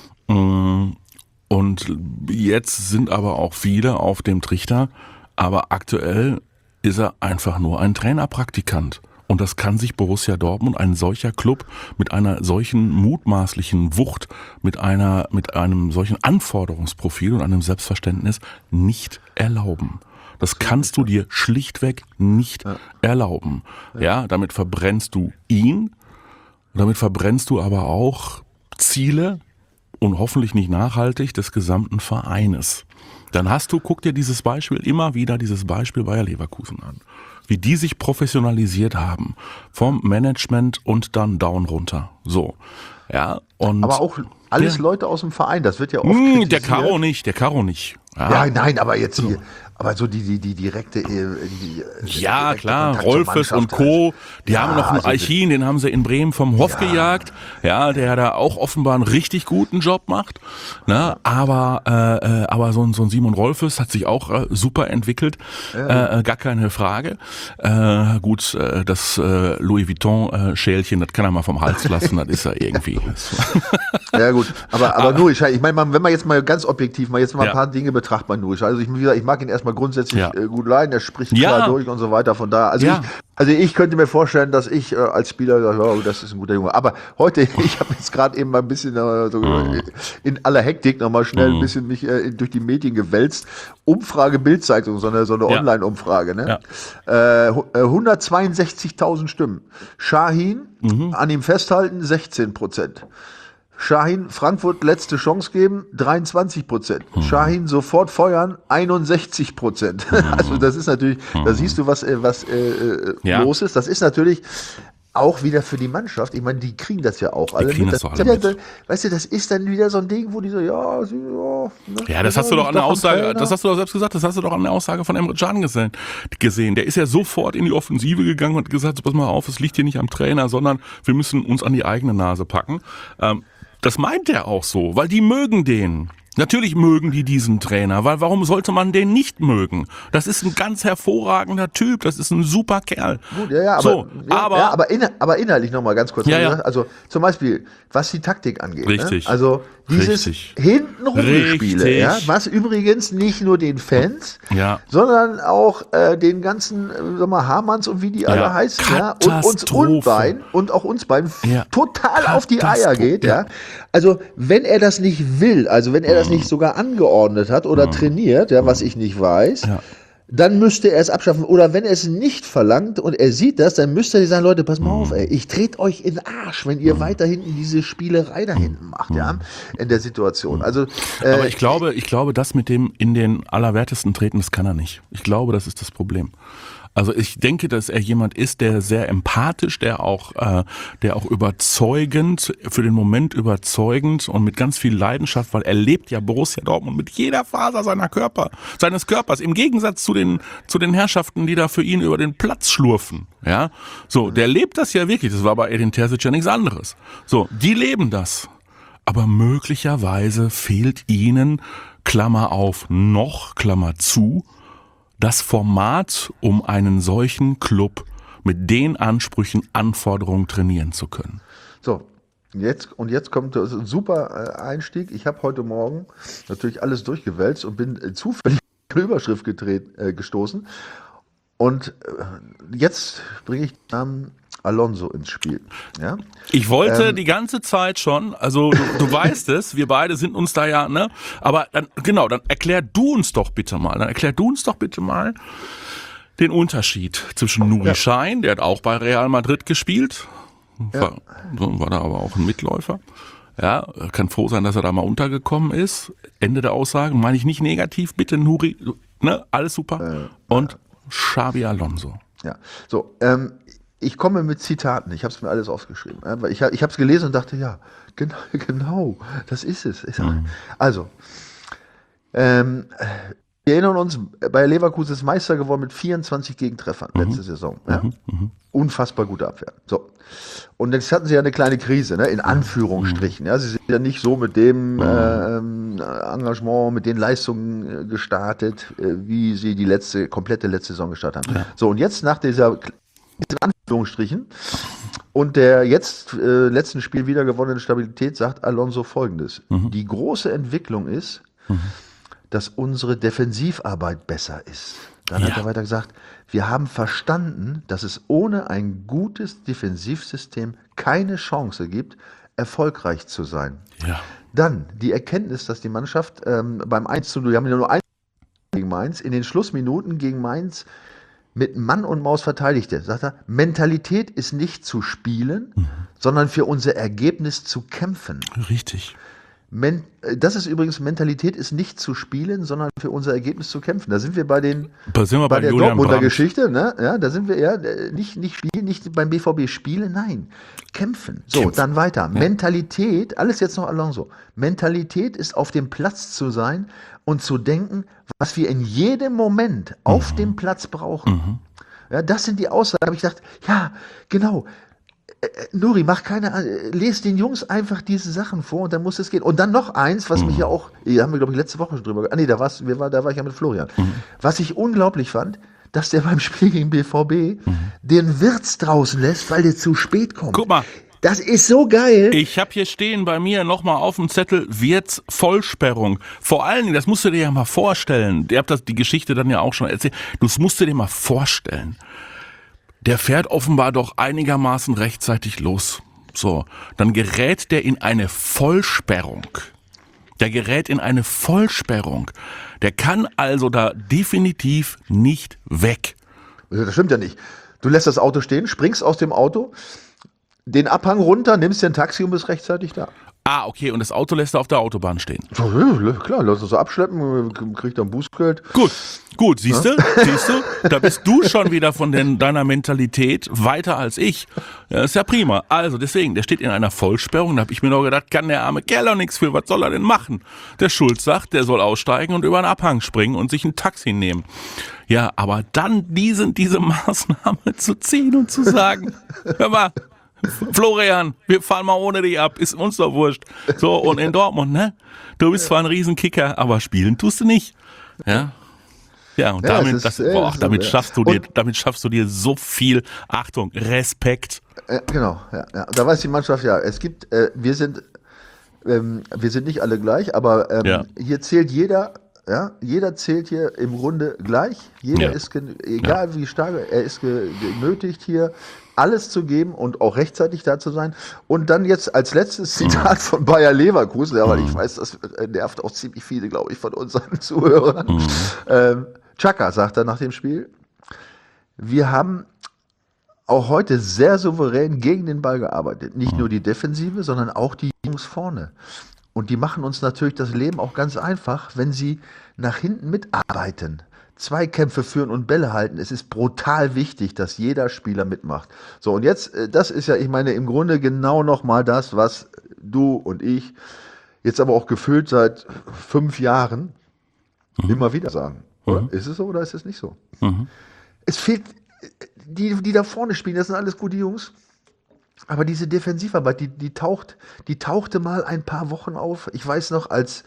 Und jetzt sind aber auch viele auf dem Trichter, aber aktuell ist er einfach nur ein Trainerpraktikant. Und das kann sich Borussia Dortmund, ein solcher Club mit einer solchen mutmaßlichen Wucht, mit einer, mit einem solchen Anforderungsprofil und einem Selbstverständnis nicht erlauben. Das kannst du dir schlichtweg nicht ja. erlauben. Ja. ja, damit verbrennst du ihn, damit verbrennst du aber auch Ziele und hoffentlich nicht nachhaltig des gesamten Vereines. Dann hast du, guck dir dieses Beispiel immer wieder, dieses Beispiel Bayer Leverkusen an. Wie die sich professionalisiert haben. Vom Management und dann down runter. So. Ja, und aber auch alles der, Leute aus dem Verein, das wird ja oft mh, der Caro nicht, der Caro nicht. Ja, ja nein, aber jetzt hier, aber so die, die, die direkte, die, ja direkte klar, Rolfes und Co., die ja, haben noch einen also Eichin, den haben sie in Bremen vom Hof ja. gejagt, ja, der da auch offenbar einen richtig guten Job macht, ne, aber, äh, aber so ein, so ein Simon Rolfes hat sich auch äh, super entwickelt, ja. äh, gar keine Frage, äh, gut, äh, das äh, Louis Vuitton äh, Schälchen, das kann er mal vom Hals lassen, das ist er irgendwie. Ja gut, aber, aber nur, ich, ich meine, wenn man jetzt mal ganz objektiv mal jetzt mal ein ja. paar Dinge betrachtet bei Nuri, also ich, ich mag ihn erstmal grundsätzlich ja. äh, gut leiden, er spricht ja. klar durch und so weiter, von da, also ja. ich, also ich könnte mir vorstellen, dass ich äh, als Spieler sage, oh, das ist ein guter Junge, aber heute, ich habe jetzt gerade eben mal ein bisschen äh, so, mhm. in aller Hektik nochmal schnell mhm. ein bisschen mich äh, durch die Medien gewälzt, Umfrage Bild-Zeitung, so eine, so eine ja. Online-Umfrage, ne? Ja. Äh, hundertzweiundsechzigtausend Stimmen, Sahin, mhm. an ihm festhalten, sechzehn Prozent. Şahin, Frankfurt letzte Chance geben, dreiundzwanzig Prozent. Mhm. Şahin sofort feuern, einundsechzig Prozent. Mhm. Also das ist natürlich, mhm. da siehst du, was, was äh, ja. los ist. Das ist natürlich auch wieder für die Mannschaft. Ich meine, die kriegen das ja auch alle. Die kriegen mit. das Das doch alle ja, mit. Weißt du, das ist dann wieder so ein Ding, wo die so, ja, sie, ja, ne, ja, das hast du doch an der Aussage, das hast du doch selbst gesagt, das hast du doch an der Aussage von Emre Can gesehen, gesehen. Der ist ja sofort in die Offensive gegangen und hat gesagt, so, pass mal auf, es liegt hier nicht am Trainer, sondern wir müssen uns an die eigene Nase packen. Ähm, das meint er auch so, weil die mögen den. Natürlich mögen die diesen Trainer, weil warum sollte man den nicht mögen? Das ist ein ganz hervorragender Typ, das ist ein super Kerl. Gut, ja, ja, aber, so, ja, aber, ja, aber, in, aber inhaltlich nochmal ganz kurz. Ja, ja. Also zum Beispiel, was die Taktik angeht. Richtig. Ne? Also dieses Richtig. Hintenrumgespiele, ja, was übrigens nicht nur den Fans, ja. sondern auch äh, den ganzen, äh, sag mal, Hamanns und wie die ja. alle heißen, ja, und uns und beiden und auch uns beiden ja. total auf die Eier geht, ja. ja. Also wenn er das nicht will, also wenn er das nicht sogar angeordnet hat oder trainiert, ja, was ich nicht weiß, ja. dann müsste er es abschaffen. Oder wenn er es nicht verlangt und er sieht das, dann müsste er sagen, Leute, pass mal auf, ey, ich trete euch in den Arsch, wenn ihr weiterhin diese Spielerei da hinten macht, ja, in der Situation. Also, äh, aber ich glaube, ich glaube, das mit dem in den Allerwertesten treten, das kann er nicht. Ich glaube, das ist das Problem. Also ich denke, dass er jemand ist, der sehr empathisch, der auch, äh, der auch überzeugend, für den Moment überzeugend und mit ganz viel Leidenschaft, weil er lebt ja Borussia Dortmund mit jeder Faser seiner Körper, seines Körpers, im Gegensatz zu den, zu den Herrschaften, die da für ihn über den Platz schlurfen, ja. So, der lebt das ja wirklich, das war bei Edin Terzic ja nichts anderes. So, die leben das. Aber möglicherweise fehlt ihnen, Klammer auf, noch, Klammer zu, das Format, um einen solchen Club mit den Ansprüchen, Anforderungen trainieren zu können. So, jetzt, und jetzt kommt das ein super Einstieg. Ich habe heute Morgen natürlich alles durchgewälzt und bin zufällig auf eine Überschrift getreten, äh, gestoßen. Und äh, jetzt bringe ich den Namen Alonso ins Spiel. Ja? Ich wollte ähm, die ganze Zeit schon, also du, du weißt es, wir beide sind uns da ja, ne? Aber dann, genau, dann erklär du uns doch bitte mal, dann erklär du uns doch bitte mal den Unterschied zwischen Nuri ja. Sahin, der hat auch bei Real Madrid gespielt, war, ja. so, war da aber auch ein Mitläufer. Ja, kann froh sein, dass er da mal untergekommen ist. Ende der Aussage, meine ich nicht negativ, bitte Nuri, ne? Alles super. Äh, Und ja. Xabi Alonso. Ja, so, ähm, ich komme mit Zitaten, ich habe es mir alles aufgeschrieben. Ich habe es gelesen und dachte, ja, genau, genau das ist es. Mhm. Also, ähm, wir erinnern uns, bei Leverkusen ist Meister geworden mit vierundzwanzig Gegentreffern mhm. letzte Saison. Ja? Mhm. Unfassbar gute Abwehr. So. Und jetzt hatten sie ja eine kleine Krise, ne? In Anführungsstrichen. Ja? Sie sind ja nicht so mit dem äh, Engagement, mit den Leistungen gestartet, wie sie die letzte, komplette letzte Saison gestartet haben. Ja. So, und jetzt nach dieser in Anführungsstrichen und der jetzt äh, letzten Spiel wieder gewonnenen Stabilität sagt Alonso Folgendes. Mhm. Die große Entwicklung ist, mhm. dass unsere Defensivarbeit besser ist. Dann ja. hat er weiter gesagt, wir haben verstanden, dass es ohne ein gutes Defensivsystem keine Chance gibt, erfolgreich zu sein. Ja. Dann die Erkenntnis, dass die Mannschaft ähm, beim eins zu null, wir haben ja nur eins gegen Mainz, in den Schlussminuten gegen Mainz mit Mann und Maus verteidigte, sagt er, Mentalität ist nicht zu spielen, mhm. sondern für unser Ergebnis zu kämpfen. Richtig. Men- das ist übrigens, Mentalität ist nicht zu spielen, sondern für unser Ergebnis zu kämpfen. Da sind wir bei den da sind wir bei, bei der Julian Dortmunder Brandt. Geschichte, ne? Ja, da sind wir ja nicht, nicht spielen, nicht beim B V B spielen, nein, kämpfen. So, kämpfen. Dann weiter. Ja. Mentalität, alles jetzt noch Alonso. Mentalität ist auf dem Platz zu sein und zu denken, was wir in jedem Moment mhm. auf dem Platz brauchen. Mhm. Ja, das sind die Aussagen. Da habe ich gedacht, ja, genau. Äh, Nuri, mach keine, äh, lest den Jungs einfach diese Sachen vor und dann muss es gehen. Und dann noch eins, was mhm. mich ja auch, da haben wir glaube ich letzte Woche schon drüber, ah nee, da, war's, wir war, da war ich ja mit Florian. Mhm. Was ich unglaublich fand, dass der beim Spiel gegen B V B mhm. den Wirtz draußen lässt, weil der zu spät kommt. Guck mal. Das ist so geil. Ich habe hier stehen bei mir nochmal auf dem Zettel Wirtz Vollsperrung. Vor allen Dingen, das musst du dir ja mal vorstellen. Ihr habt das, die Geschichte dann ja auch schon erzählt. Das musst du dir mal vorstellen. Der fährt offenbar doch einigermaßen rechtzeitig los. So, dann gerät der in eine Vollsperrung. Der gerät in eine Vollsperrung. Der kann also da definitiv nicht weg. Das stimmt ja nicht. Du lässt das Auto stehen, springst aus dem Auto, den Abhang runter, nimmst dir ein Taxi und bist rechtzeitig da. Ah, okay, und das Auto lässt er auf der Autobahn stehen. Ja, klar, lass uns abschleppen, kriegt dann Bußgeld. Gut, gut, siehst du, siehst du, da bist du schon wieder von den, deiner Mentalität weiter als ich. Ja, ist ja prima. Also deswegen, der steht in einer Vollsperrung, da habe ich mir noch gedacht, kann der arme Kerl auch nichts für, was soll er denn machen? Der Schulz sagt, der soll aussteigen und über einen Abhang springen und sich ein Taxi nehmen. Ja, aber dann diese, diese Maßnahme zu ziehen und zu sagen, hör mal, Florian, wir fahren mal ohne dich ab, ist uns doch wurscht. So, und in Dortmund, ne? Du bist zwar ein Riesenkicker, aber spielen tust du nicht. Ja. Ja, und Ja, damit, es ist- das, ja, boah, es ist- damit ja. schaffst du dir, Und- damit schaffst du dir so viel, Achtung, Respekt. Äh, genau, ja, ja. Da weiß die Mannschaft, ja, es gibt, äh, wir sind, ähm, wir sind nicht alle gleich, aber ähm, Ja. hier zählt jeder, ja, jeder zählt hier im Grunde gleich. Jeder Ja. ist, gen- egal wie stark, er ist ge- genötigt hier alles zu geben und auch rechtzeitig da zu sein. Und dann jetzt als letztes Zitat von Bayer Leverkusen, ja, weil ich weiß, das nervt auch ziemlich viele, glaube ich, von unseren Zuhörern. Ähm, Chaka sagt er nach dem Spiel, wir haben auch heute sehr souverän gegen den Ball gearbeitet. Nicht nur die Defensive, sondern auch die Jungs vorne. Und die machen uns natürlich das Leben auch ganz einfach, wenn sie nach hinten mitarbeiten. Zweikämpfe führen und Bälle halten. Es ist brutal wichtig, dass jeder Spieler mitmacht. So, und jetzt, äh, das ist ja, ich meine, im Grunde genau nochmal das, was du und ich jetzt aber auch gefühlt seit fünf Jahren immer wieder sagen. Oder? Ist es so oder ist es nicht so? Es fehlt, die, die da vorne spielen, das sind alles gute Jungs. Aber diese Defensivarbeit, die, die taucht, die tauchte mal ein paar Wochen auf. Ich weiß noch, als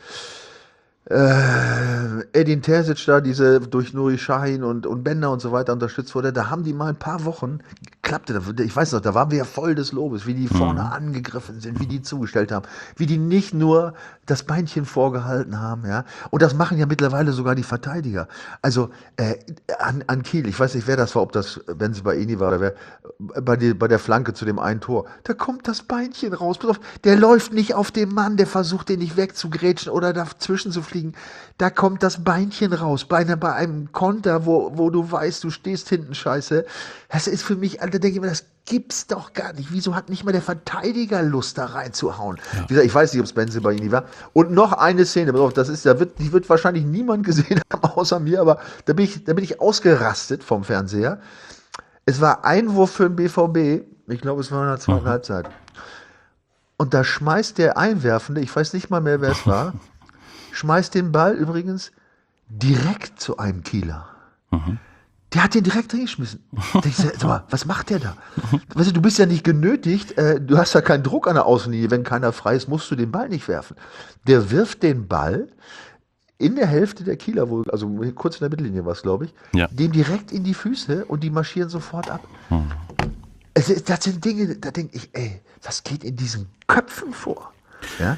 äh, Edin Terzic da diese durch Nuri Sahin und, und Bender und so weiter unterstützt wurde, da haben die mal ein paar Wochen, klappte, da- ich weiß noch, da waren wir ja voll des Lobes, wie die vorne angegriffen sind, wie die zugestellt haben, wie die nicht nur das Beinchen vorgehalten haben, ja, und das machen ja mittlerweile sogar die Verteidiger. Also äh, an, an Kiel, ich weiß nicht, wer das war, ob das Benze Baini war oder wer, bei, die, bei der Flanke zu dem einen Tor, da kommt das Beinchen raus, pass auf, der läuft nicht auf den Mann, der versucht den nicht wegzugrätschen oder dazwischen zu fliegen, da kommt das Beinchen raus, bei, einer, bei einem Konter, wo, wo du weißt, du stehst hinten scheiße, das ist für mich, Alter, denke ich mir, das gibt's doch gar nicht. Wieso hat nicht mal der Verteidiger Lust, da reinzuhauen? Wie gesagt, ich weiß nicht, ob es Benze Baini war. Und noch eine Szene, pass auf, das ist, da wird, die wird wahrscheinlich niemand gesehen haben, außer mir, aber da bin ich, da bin ich ausgerastet vom Fernseher. Es war Einwurf für den B V B, ich glaube, es war in der zweiten Halbzeit. Und da schmeißt der Einwerfende, ich weiß nicht mal mehr, wer es war, schmeißt den Ball übrigens direkt zu einem Kieler. Der hat den direkt reingeschmissen. Da ich so, sag mal, was macht der da? Weißt du, du bist ja nicht genötigt, äh, du hast ja keinen Druck an der Außenlinie. Wenn keiner frei ist, musst du den Ball nicht werfen. Der wirft den Ball in der Hälfte der Kieler, wo, also kurz in der Mittellinie war es, glaube ich, Ja. dem direkt in die Füße und die marschieren sofort ab. Es ist, das sind Dinge, da denke ich, ey, was geht in diesen Köpfen vor? Ja?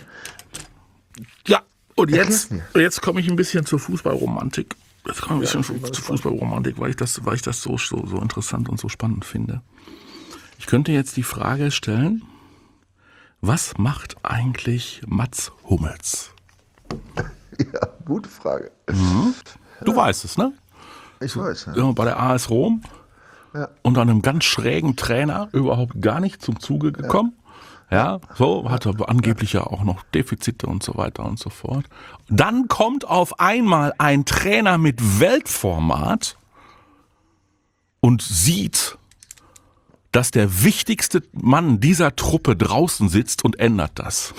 Ja, und Erklär's jetzt, mir. jetzt komme ich ein bisschen zur Fußballromantik. Jetzt komme ich ein bisschen zur Fußballromantik, weil ich das, weil ich das so, so, so interessant und so spannend finde. Ich könnte jetzt die Frage stellen, was macht eigentlich Mats Hummels? Ja, gute Frage. Du weißt es, ne? Ich weiß. Ja. Ja, bei der A S Rom Ja. unter einem ganz schrägen Trainer überhaupt gar nicht zum Zuge gekommen. Ja, so, hatte aber angeblich ja auch noch Defizite und so weiter und so fort. Dann kommt auf einmal ein Trainer mit Weltformat und sieht, dass der wichtigste Mann dieser Truppe draußen sitzt und ändert das.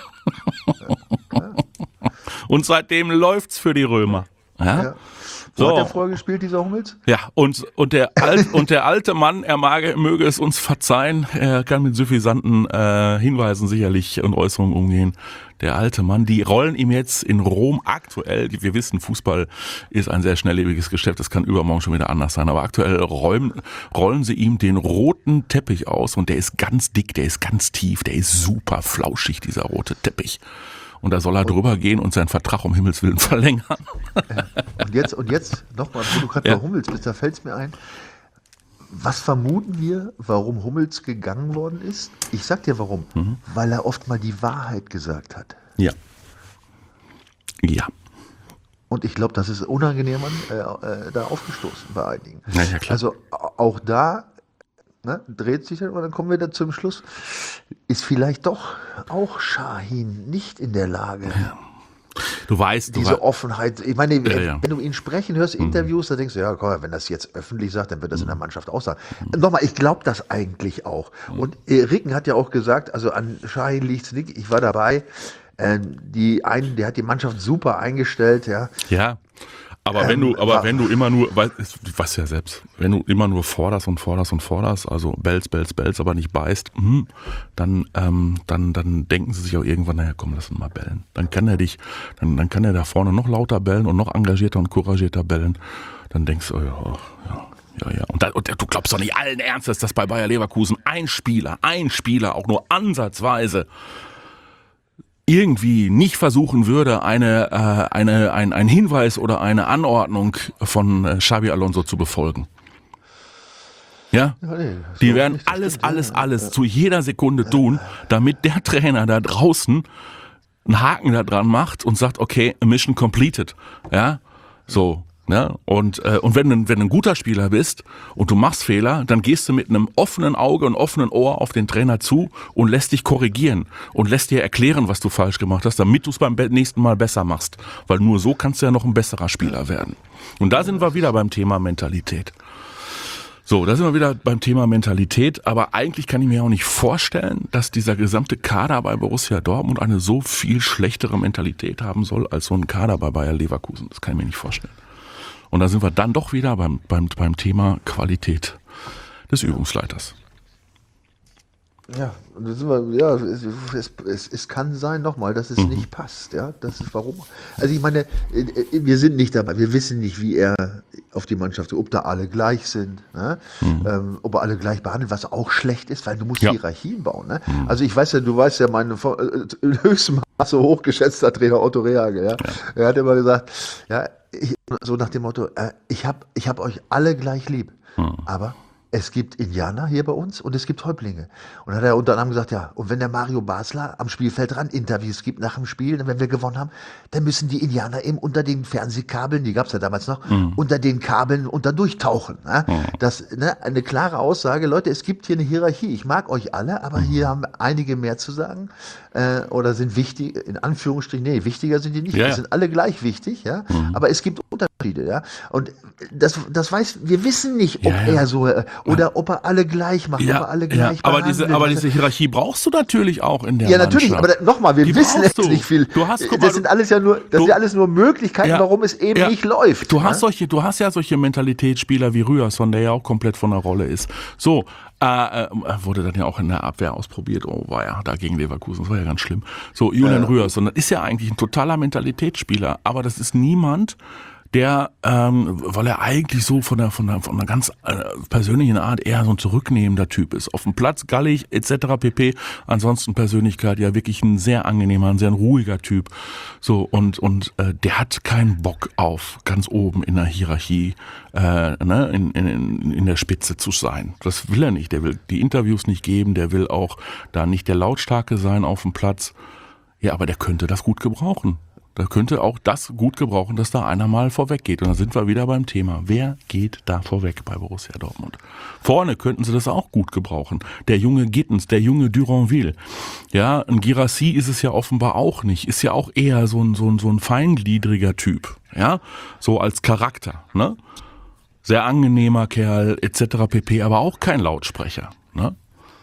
Und seitdem läuft's für die Römer. Ja? Ja. Wo So. hat der vorher gespielt, dieser Hummels? Ja, und, und, der Alt, und der alte Mann, er mag, möge es uns verzeihen, er kann mit suffisanten äh, Hinweisen sicherlich und Äußerungen umgehen. Der alte Mann, die rollen ihm jetzt in Rom aktuell, wir wissen, Fußball ist ein sehr schnelllebiges Geschäft, das kann übermorgen schon wieder anders sein, aber aktuell rollen, rollen sie ihm den roten Teppich aus und der ist ganz dick, der ist ganz tief, der ist super flauschig, dieser rote Teppich. Und da soll er drüber gehen und seinen Vertrag um Himmels Willen verlängern. Und jetzt, und jetzt nochmal, wo du gerade Ja. bei Hummels bist, da fällt es mir ein. Was vermuten wir, warum Hummels gegangen worden ist? Ich sag dir warum. Mhm. Weil er oft mal die Wahrheit gesagt hat. Ja. Ja. Und ich glaube, das ist unangenehm äh, äh, da aufgestoßen bei einigen. Ja, ja, klar. Also a- auch da ne, dreht sich dann und dann kommen wir dann zum Schluss. Ist vielleicht doch auch Şahin nicht in der Lage. Ja. Du weißt, du Diese wei- Offenheit, ich meine, Ja, ja. wenn du ihn sprechen hörst, Interviews, da denkst du, ja, komm, wenn das jetzt öffentlich sagt, dann wird das in der Mannschaft auch sagen. Nochmal, ich glaube das eigentlich auch. Und äh, Ricken hat ja auch gesagt, also an Şahin liegt es nicht, ich war dabei, äh, die einen, der hat die Mannschaft super eingestellt, ja. Ja, aber wenn Ähm, du, aber war- wenn du immer nur, weil, du weißt ja selbst, wenn du immer nur forderst und forderst und forderst, also bells, bells, bells, aber nicht beißt, hm, dann, ähm, dann, dann denken sie sich auch irgendwann, naja, komm, lass uns mal bellen. Dann kann er dich, dann, dann kann er da vorne noch lauter bellen und noch engagierter und couragierter bellen. Dann denkst du, ja, ja. Ja, ja. Und, da, und du glaubst doch nicht allen Ernstes, dass bei Bayer Leverkusen ein Spieler, ein Spieler auch nur ansatzweise irgendwie nicht versuchen würde, eine, äh, eine, ein, ein Hinweis oder eine Anordnung von äh, Xabi Alonso zu befolgen. Ja? Ja, nee, das Die glaub ich werden nicht, das alles, stimmt, ja. alles, alles zu jeder Sekunde tun, damit der Trainer da draußen einen Haken da dran macht und sagt, okay, Mission completed. Ja, so. Ja, und, äh, und wenn, du- wenn du ein guter Spieler bist und du machst Fehler, dann gehst du mit einem offenen Auge und offenen Ohr auf den Trainer zu und lässt dich korrigieren und lässt dir erklären, was du falsch gemacht hast, damit du es beim be- nächsten Mal besser machst. Weil nur so kannst du ja noch ein besserer Spieler werden. Und da sind wir wieder beim Thema Mentalität. So, da sind wir wieder beim Thema Mentalität, aber eigentlich kann ich mir auch nicht vorstellen, dass dieser gesamte Kader bei Borussia Dortmund eine so viel schlechtere Mentalität haben soll als so ein Kader bei Bayer Leverkusen. Das kann ich mir nicht vorstellen. Und da sind wir dann doch wieder beim, beim, beim Thema Qualität des Übungsleiters. Ja, und da sind wir, ja, es, es, es, es kann sein, nochmal, dass es Mhm. nicht passt, ja, das ist warum. Also ich meine, äh, äh, wir sind nicht dabei, wir wissen nicht, wie er auf die Mannschaft, ob da alle gleich sind, ne? ähm, ob er alle gleich behandelt, was auch schlecht ist, weil du musst Ja. Hierarchien bauen, ne? Also ich weiß ja, du weißt ja, mein äh, in höchstem Maße hochgeschätzter Trainer Otto Rehage, ja, er hat immer gesagt, ja, ich, so nach dem Motto, äh, ich hab, ich hab euch alle gleich lieb, aber es gibt Indianer hier bei uns und es gibt Häuptlinge. Und dann hat er unter anderem gesagt, ja, und wenn der Mario Basler am Spielfeldrand Interviews gibt nach dem Spiel, wenn wir gewonnen haben, dann müssen die Indianer eben unter den Fernsehkabeln, die gab es ja damals noch, unter den Kabeln unter durchtauchen. Ne? Das, ne, eine klare Aussage, Leute, es gibt hier eine Hierarchie. Ich mag euch alle, aber hier haben einige mehr zu sagen äh, oder sind wichtig, in Anführungsstrichen, nee, wichtiger sind die nicht. Ja, Die ja. sind alle gleich wichtig, ja, aber es gibt Unterschiede, ja. Und das, das weiß, wir wissen nicht, ob Ja, ja. er so äh, oder ob er alle gleich macht, ob er alle gleich aber diese, behandelt. aber diese Hierarchie brauchst du natürlich auch in der ja, natürlich, Mannschaft. aber nochmal, wir Die wissen brauchst jetzt du. nicht viel. Du hast, guck mal, das sind alles ja nur, das du- sind ja alles nur Möglichkeiten, Ja. warum es eben Ja. nicht läuft. Du ja? hast solche, du hast ja solche Mentalitätsspieler wie Rührson, der ja auch komplett von der Rolle ist. So, äh, äh, wurde dann ja auch in der Abwehr ausprobiert. Oh, war ja da gegen Leverkusen, das war ja ganz schlimm. So, Julian Ja. Rührson, das ist ja eigentlich ein totaler Mentalitätsspieler, aber das ist niemand, der, ähm, weil er eigentlich so von der, von der, von einer ganz äh, persönlichen Art eher so ein zurücknehmender Typ ist. Auf dem Platz, gallig, et cetera pp. Ansonsten Persönlichkeit, ja wirklich ein sehr angenehmer, ein sehr ruhiger Typ. So, und, und äh, der hat keinen Bock auf ganz oben in der Hierarchie, äh, ne, in, in, in der Spitze zu sein. Das will er nicht. Der will die Interviews nicht geben, der will auch da nicht der Lautstarke sein auf dem Platz. Ja, aber der könnte das gut gebrauchen. Da könnte auch das gut gebrauchen, dass da einer mal vorweg geht. Und da sind wir wieder beim Thema. Wer geht da vorweg bei Borussia Dortmund? Vorne könnten sie das auch gut gebrauchen. Der junge Gittens, der junge Duranville. Ja, ein Guirassy ist es ja offenbar auch nicht. Ist ja auch eher so ein, so ein, so ein feingliedriger Typ. Ja, so als Charakter, ne? Sehr angenehmer Kerl, et cetera pp. Aber auch kein Lautsprecher, ne?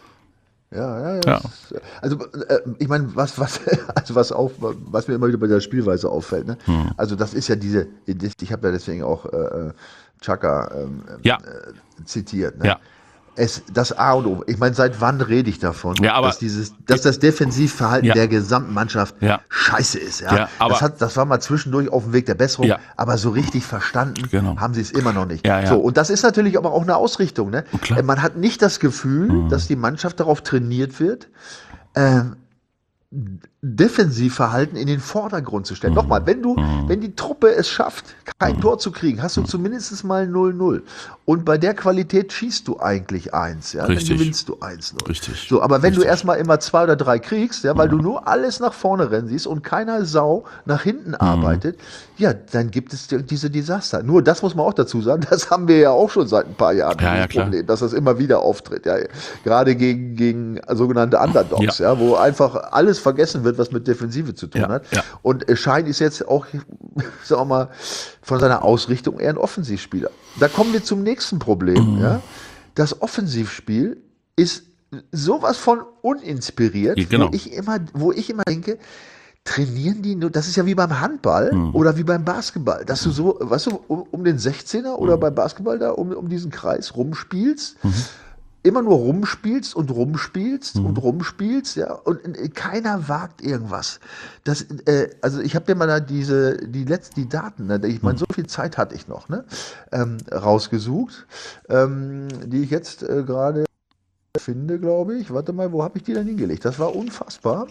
Ja, ja, ja. Ja. Das- Also äh, ich meine, was, was, also was auf, was mir immer wieder bei der Spielweise auffällt, ne? Hm. Also das ist ja diese, ich habe ja deswegen auch äh, Chaka ähm, Ja. äh, zitiert, ne? Ja. Es, das A und O. Ich meine, seit wann rede ich davon, Ja, aber- dass dieses, dass das Defensivverhalten Ja. der gesamten Mannschaft Ja. scheiße ist. Ja, Ja, aber- das, hat, das war mal zwischendurch auf dem Weg der Besserung, Ja. aber so richtig verstanden Genau. haben sie es immer noch nicht. Ja, ja. So, und das ist natürlich aber auch eine Ausrichtung. Ne? Klar. Man hat nicht das Gefühl, dass die Mannschaft darauf trainiert wird, ähm, Defensivverhalten in den Vordergrund zu stellen. Mhm. Nochmal, wenn du, mhm. wenn die Truppe es schafft, kein mhm. Tor zu kriegen, hast du zumindest mal null null. Und bei der Qualität schießt du eigentlich eins, ja, Richtig. Dann gewinnst du eins null. Richtig. So, aber wenn Richtig. du erstmal immer zwei oder drei kriegst, ja, weil mhm. du nur alles nach vorne rennen siehst und keiner Sau nach hinten mhm. arbeitet, ja, dann gibt es diese Desaster. Nur das muss man auch dazu sagen, das haben wir ja auch schon seit ein paar Jahren, ja, ja, das Problem, dass das immer wieder auftritt, ja, gerade gegen, gegen sogenannte Underdogs, ja. ja, wo einfach alles vergessen wird, was mit Defensive zu tun ja, hat. Ja. Und Schein ist jetzt auch, sagen wir mal, von seiner Ausrichtung eher ein Offensivspieler. Da kommen wir zum nächsten Problem. Mhm. Ja. Das Offensivspiel ist sowas von uninspiriert, genau. wo ich immer, wo ich immer denke, trainieren die nur, das ist ja wie beim Handball mhm. oder wie beim Basketball, dass du so, weißt du, um, um den sechzehner oder mhm. beim Basketball da um, um diesen Kreis rumspielst, mhm. immer nur rumspielst und rumspielst mhm. und rumspielst, ja, und keiner wagt irgendwas. Das, äh, also ich habe dir mal da diese, die letzten, die Daten, ne, ich meine, so viel Zeit hatte ich noch, ne, ähm, rausgesucht, ähm, die ich jetzt äh, gerade finde, glaube ich. Warte mal, wo habe ich die denn hingelegt? Das war unfassbar.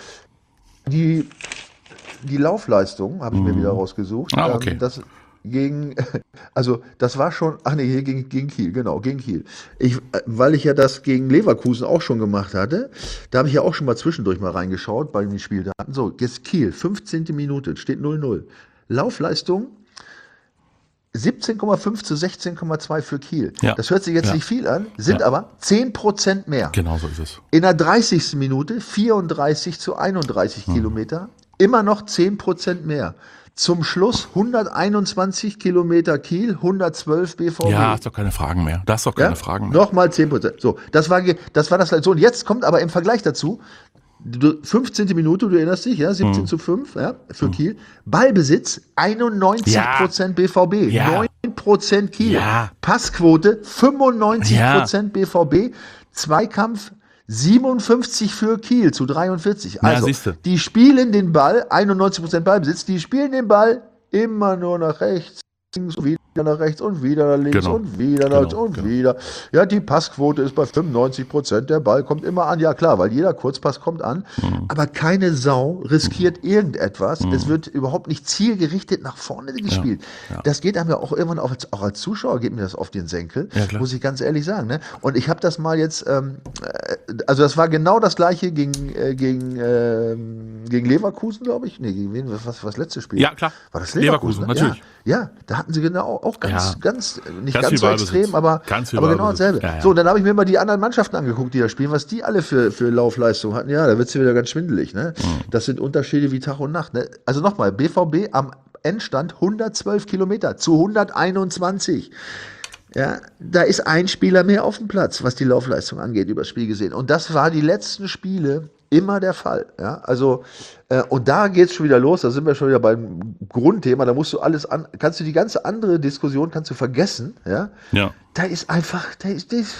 Die, die Laufleistung habe ich mhm. mir wieder rausgesucht. Ah, okay. Ähm, das, Gegen, also das war schon, ach nee, hier gegen, gegen Kiel, genau, gegen Kiel. Ich, weil ich ja das gegen Leverkusen auch schon gemacht hatte, da habe ich ja auch schon mal zwischendurch mal reingeschaut bei den Spieldaten. So, jetzt Kiel, fünfzehnte Minute, steht null null. Laufleistung siebzehn Komma fünf zu sechzehn Komma zwei für Kiel. Ja. Das hört sich jetzt ja. nicht viel an, sind ja. aber zehn Prozent mehr. Genau so ist es. In der dreißigsten Minute vierunddreißig zu einunddreißig hm. Kilometer, immer noch zehn Prozent mehr. Zum Schluss hunderteinundzwanzig Kilometer Kiel, hundertzwölf B V B. Ja, hast doch keine Fragen mehr. Das ist doch keine ja? Fragen mehr. Nochmal zehn Prozent. So, das war, das war das. So, und jetzt kommt aber im Vergleich dazu, fünfzehnte Minute, du erinnerst dich, ja, siebzehn zu fünf, ja, für mhm. Kiel. Ballbesitz, einundneunzig Prozent ja. B V B, ja. neun Prozent Kiel. Ja. Passquote, fünfundneunzig Prozent ja. B V B. Zweikampf, siebenundfünfzig für Kiel zu dreiundvierzig. Also, ja, die spielen den Ball, einundneunzig Prozent Ballbesitz, die spielen den Ball immer nur nach rechts, wieder nach rechts und wieder nach links genau. und wieder nach rechts genau. und genau. wieder. Ja, die Passquote ist bei fünfundneunzig Prozent, der Ball kommt immer an. Ja klar, weil jeder Kurzpass kommt an, mhm. aber keine Sau riskiert mhm. irgendetwas. Mhm. Es wird überhaupt nicht zielgerichtet nach vorne gespielt. Ja. Ja. Das geht einem ja auch irgendwann, auch als, auch als Zuschauer geht mir das auf den Senkel, ja, muss ich ganz ehrlich sagen. Ne? Und ich habe das mal jetzt, ähm, also das war genau das gleiche gegen, äh, gegen, äh, gegen Leverkusen, glaube ich. Nee, gegen wen, was war das letzte Spiel? Ja, klar. War das Leverkusen? Leverkusen natürlich. Ja, ja, da hatten sie genau auch ganz, ja. ganz, nicht ganz, ganz so extrem, aber, aber genau dasselbe. Ja, ja. So, und dann habe ich mir mal die anderen Mannschaften angeguckt, die da spielen, was die alle für, für Laufleistung hatten. Ja, da wird es wieder ganz schwindelig. Ne? Mhm. Das sind Unterschiede wie Tag und Nacht. Ne? Also nochmal, B V B am Endstand hundertzwölf Kilometer zu hunderteinundzwanzig. Ja, da ist ein Spieler mehr auf dem Platz, was die Laufleistung angeht, übers Spiel gesehen. Und das war die letzten Spiele immer der Fall. Ja, also, äh, und da geht's schon wieder los, da sind wir schon wieder beim Grundthema, da musst du alles an, kannst du die ganze andere Diskussion kannst du vergessen, ja. Ja. Da ist einfach, da ist, da, ist,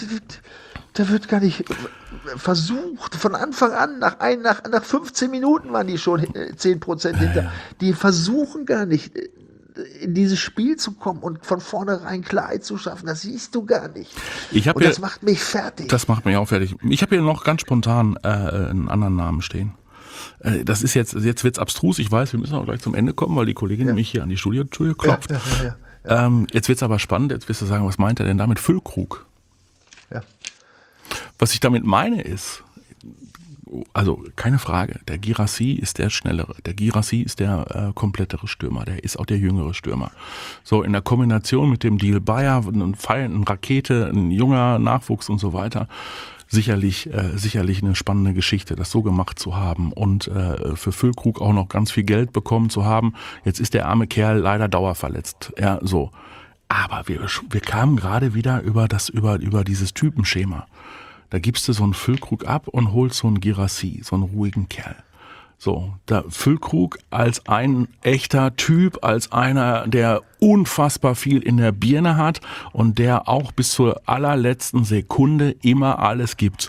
da wird gar nicht versucht, von Anfang an, nach, ein, nach, nach fünfzehn Minuten waren die schon zehn Prozent hinter. Ja. Die versuchen gar nicht, in dieses Spiel zu kommen und von vornherein Klarheit zu schaffen, das siehst du gar nicht. Ich und das hier, macht mich fertig. Das macht mich auch fertig. Ich habe hier noch ganz spontan äh, einen anderen Namen stehen. Äh, das ist jetzt, jetzt wird's abstrus, ich weiß, wir müssen auch gleich zum Ende kommen, weil die Kollegin ja. mich hier an die Studiotür klopft. Ja, ja, ja, ja. Ähm, jetzt wird's aber spannend, jetzt wirst du sagen, was meint er denn damit? Füllkrug. Ja. Was ich damit meine ist, also keine Frage, der Guirassy ist der schnellere, der Guirassy ist der äh, komplettere Stürmer, der ist auch der jüngere Stürmer. So in der Kombination mit dem Deal Bayer, ein Pfeil, eine Rakete, ein junger Nachwuchs und so weiter, sicherlich äh, sicherlich eine spannende Geschichte, das so gemacht zu haben und äh, für Füllkrug auch noch ganz viel Geld bekommen zu haben. Jetzt ist der arme Kerl leider dauerverletzt, ja so. Aber wir wir kamen gerade wieder über das über über dieses Typenschema. Da gibst du so einen Füllkrug ab und holst so einen Guirassy, so einen ruhigen Kerl. So, da Füllkrug als ein echter Typ, als einer, der unfassbar viel in der Birne hat und der auch bis zur allerletzten Sekunde immer alles gibt.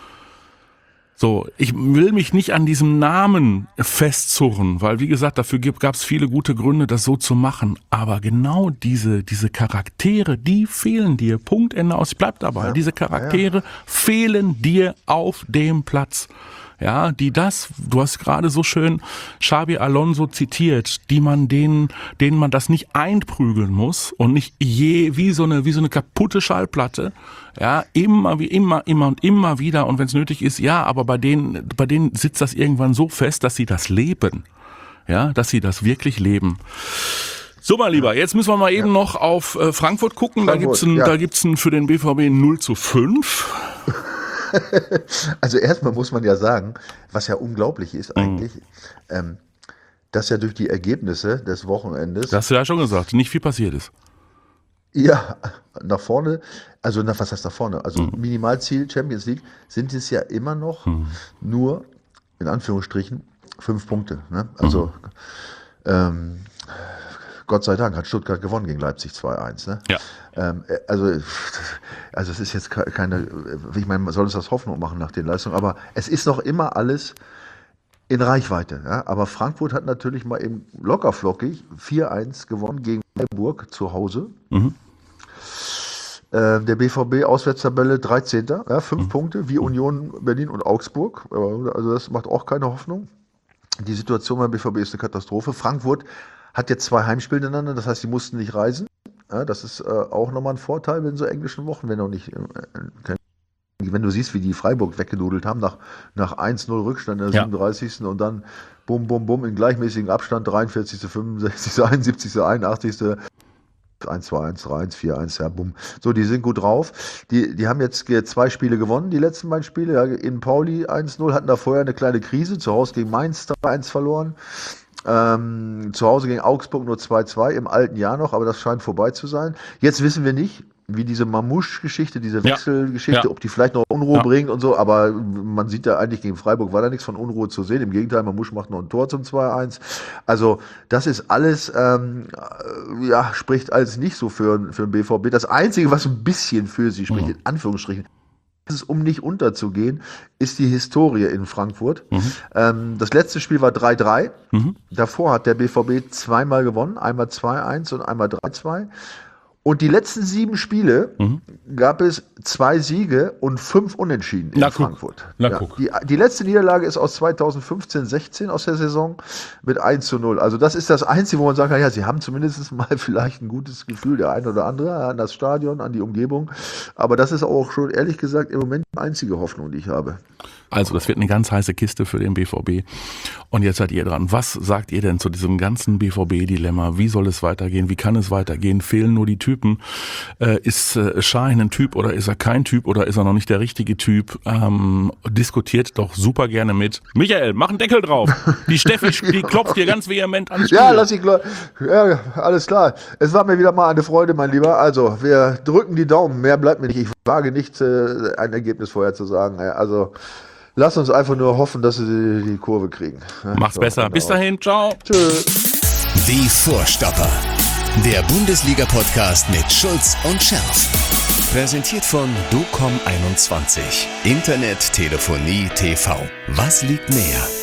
So, ich will mich nicht an diesem Namen festzurren, weil wie gesagt, dafür gab es viele gute Gründe, das so zu machen. Aber genau diese diese Charaktere, die fehlen dir. Punkt, Ende aus. Ich bleib dabei. Ja, diese Charaktere ja. fehlen dir auf dem Platz. ja, die das, du hast gerade so schön Xabi Alonso zitiert, die man denen, denen man das nicht einprügeln muss und nicht je, wie so eine, wie so eine kaputte Schallplatte, ja, immer wie immer, immer und immer wieder und wenn es nötig ist, ja, aber bei denen, bei denen sitzt das irgendwann so fest, dass sie das leben, ja, dass sie das wirklich leben. So, mein Lieber, jetzt müssen wir mal eben ja. noch auf äh, Frankfurt gucken. Frankfurt, da gibt's ein, ja. da gibt's ein für den B V B null zu fünf. Also erstmal muss man ja sagen, was ja unglaublich ist eigentlich, mhm. ähm, dass ja durch die Ergebnisse des Wochenendes... Das hast du ja schon gesagt, nicht viel passiert ist. Ja, nach vorne, also nach, was heißt nach vorne? Also mhm. Minimalziel Champions League sind es ja immer noch mhm. nur, in Anführungsstrichen, fünf Punkte. Ne? Also mhm. ähm, Gott sei Dank hat Stuttgart gewonnen gegen Leipzig zwei eins. Ne? Ja. Ähm, also, also es ist jetzt keine, ich meine, man soll uns das Hoffnung machen nach den Leistungen, aber es ist noch immer alles in Reichweite. Ja? Aber Frankfurt hat natürlich mal eben lockerflockig vier eins gewonnen gegen Freiburg zu Hause. Mhm. Äh, der B V B Auswärtstabelle dreizehnter Ja, fünf mhm. Punkte, wie Union Berlin und Augsburg. Also das macht auch keine Hoffnung. Die Situation beim B V B ist eine Katastrophe. Frankfurt hat jetzt zwei Heimspiele ineinander, das heißt, sie mussten nicht reisen. Ja, das ist äh, auch nochmal ein Vorteil in so englischen Wochen, wenn auch nicht, äh, wenn du siehst, wie die Freiburg weggenudelt haben, nach, nach eins null Rückstand in der ja. siebenunddreißigsten und dann bum, bum, bum in gleichmäßigen Abstand, dreiundvierzigsten fünfundsechzigsten einundsiebzigsten einundachtzigsten eins zwei eins, drei eins, vier eins, ja, bumm. So, die sind gut drauf. Die, die haben jetzt zwei Spiele gewonnen, die letzten beiden Spiele. Ja, in Pauli eins null, hatten da vorher eine kleine Krise, zu Hause gegen Mainz drei eins verloren. Ähm, zu Hause gegen Augsburg nur zwei zwei im alten Jahr noch, aber das scheint vorbei zu sein. Jetzt wissen wir nicht, wie diese Mamouche-Geschichte, diese Wechselgeschichte, ja. ob die vielleicht noch Unruhe ja. bringt und so, aber man sieht ja eigentlich gegen Freiburg war da nichts von Unruhe zu sehen. Im Gegenteil, Mamouche macht noch ein Tor zum zwei eins. Also das ist alles, ähm, ja, spricht alles nicht so für, für den B V B. Das Einzige, was ein bisschen für sie spricht, mhm. in Anführungsstrichen, um nicht unterzugehen, ist die Historie in Frankfurt. Mhm. Ähm, das letzte Spiel war drei drei. Mhm. Davor hat der B V B zweimal gewonnen, einmal zwei eins und einmal drei zwei. Und die letzten sieben Spiele mhm. gab es zwei Siege und fünf Unentschieden in Na, Frankfurt. Na, ja, die, die letzte Niederlage ist aus zweitausendfünfzehn sechzehn aus der Saison mit eins zu null. Also das ist das Einzige, wo man sagen kann, ja, sie haben zumindest mal vielleicht ein gutes Gefühl, der eine oder andere, an das Stadion, an die Umgebung. Aber das ist auch schon, ehrlich gesagt, im Moment die einzige Hoffnung, die ich habe. Also das wird eine ganz heiße Kiste für den B V B. Und jetzt seid ihr dran. Was sagt ihr denn zu diesem ganzen B V B-Dilemma? Wie soll es weitergehen? Wie kann es weitergehen? Fehlen nur die Typen? Äh, ist äh, Şahin ein Typ oder ist er kein Typ oder ist er noch nicht der richtige Typ? Ähm, diskutiert doch super gerne mit. Michael, mach einen Deckel drauf. Die Steffi, die klopft dir ganz vehement an. Ja, lass ich ja, alles klar. Es war mir wieder mal eine Freude, mein Lieber. Also, wir drücken die Daumen. Mehr bleibt mir nicht. Ich wage nicht, äh, ein Ergebnis vorher zu sagen. Also, lass uns einfach nur hoffen, dass sie die Kurve kriegen. Mach's so, besser. Genau. Bis dahin. Ciao. Tschüss. Die Vorstopper. Der Bundesliga-Podcast mit Schulz und Scherf. Präsentiert von docom einundzwanzig. Internet, Telefonie, T V. Was liegt näher?